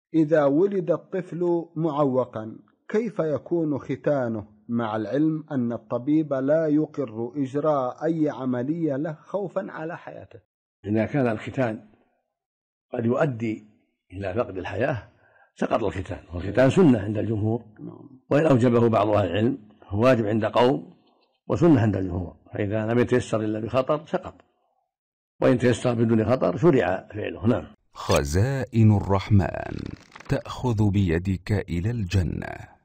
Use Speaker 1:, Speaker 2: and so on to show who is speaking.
Speaker 1: إذا ولد الطفل معوقا كيف يكون ختانه، مع العلم أن الطبيب لا يقر إجراء أي عملية له خوفا على حياته؟
Speaker 2: إذا كان الختان قد يؤدي إلى فقد الحياة سقط الختان، والختان سنة عند الجمهور، وإن أوجبه بعض أهل العلم هو واجب عند قوم وسنة عند الجمهور، فإذا لم يتيسر إلا بخطر سقط، وإن تيسر بدون خطر شرع فعله. نعم.
Speaker 3: خزائن الرحمن تأخذ بيدك إلى الجنة.